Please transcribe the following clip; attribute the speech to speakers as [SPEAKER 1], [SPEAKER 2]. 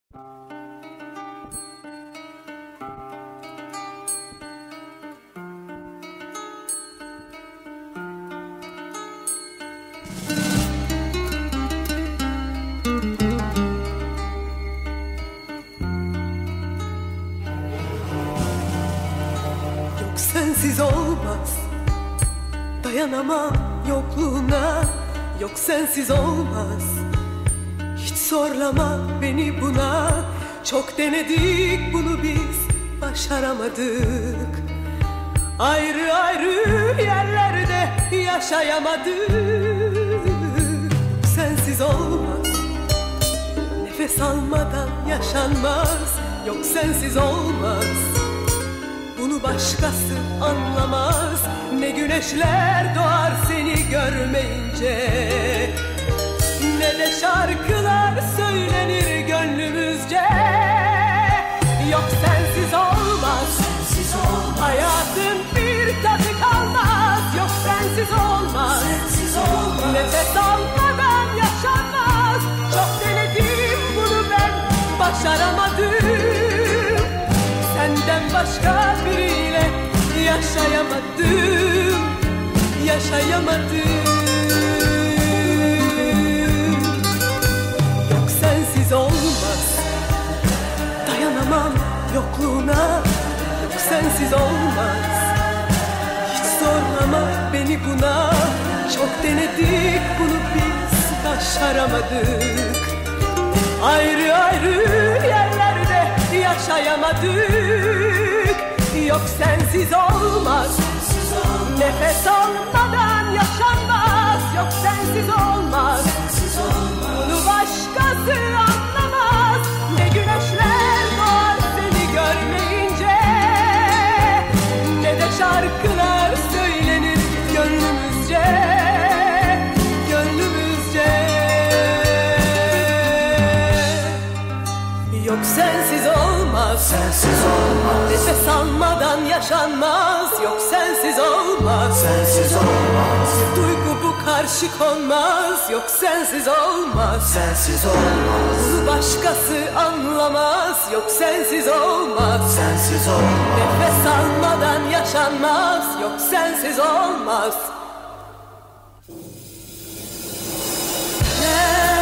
[SPEAKER 1] Yok sensiz olmaz, dayanamam yokluğuna. Yok sensiz olmaz, hiç zorlama beni buna. Çok denedik bunu biz, başaramadık. Ayrı ayrı yerlerde yaşayamadık. Sensiz olmaz, nefes almadan yaşanmaz. Yok sensiz olmaz, bunu başkası anlamaz. Ne güneşler doğar seni görmeyince, ne de şarkılar söylenir gönlümüzce. Yok sensiz olmaz, sensiz olmaz. Hayatın bir tadı kalmaz. Yok sensiz olmaz, sensiz olmaz. Nefes almadan yaşanmaz. Çok denedim bunu ben, başaramadım. Senden başka biriyle yaşayamadım, yaşayamadım. Yok sensiz olmaz, dayanamam yokluğuna. Yok sensiz olmaz, hiç zorlama beni buna. Çok denedik bunu biz, başaramadık. Ayrı ayrı yerlerde yaşayamadık. Yok sensiz olmaz, sensiz olmaz. Nefes almadan yaşanmaz. Yok sensiz olmaz, sensiz olmaz. Bunu başkası anlamaz. Ne güneşler doğar seni görmeyince, ne de şarkılar söylenir gönlümüzce. Yok sensiz olmaz, sensiz olmaz. Nefes almadan yaşanmaz. Yok sensiz olmaz, sensiz olmaz. Duygu bu karşı konmaz. Yok sensiz olmaz, sensiz olmaz. Bunu başkası anlamaz. Yok sensiz olmaz, sensiz olmaz. Nefes almadan yaşanmaz. Yok sensiz olmaz.